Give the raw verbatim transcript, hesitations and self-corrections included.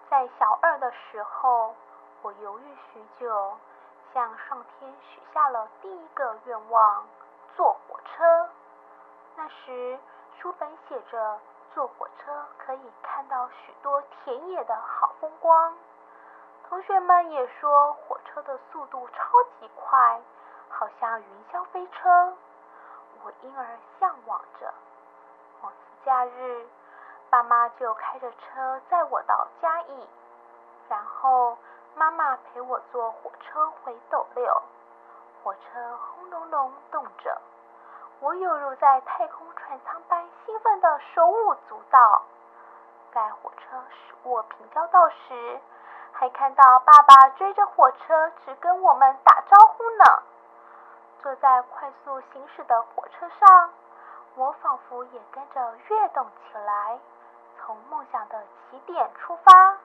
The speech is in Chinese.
在小二的时候，我犹豫许久，向上天许下了第一个愿望：坐火车。那时书本写着，坐火车可以看到许多田野的好风光。同学们也说火车的速度超级快，好像云霄飞车。我因而向往着。某次假日，爸妈就开着车载我到嘉义，然后妈妈陪我坐火车回斗六。火车轰隆隆动着，我犹如在太空船舱般兴奋地手舞足蹈。在火车驶过平交道时，还看到爸爸追着火车只跟我们打招呼呢。坐在快速行驶的火车上，我仿佛也跟着跃动起来，从梦想的起点出发。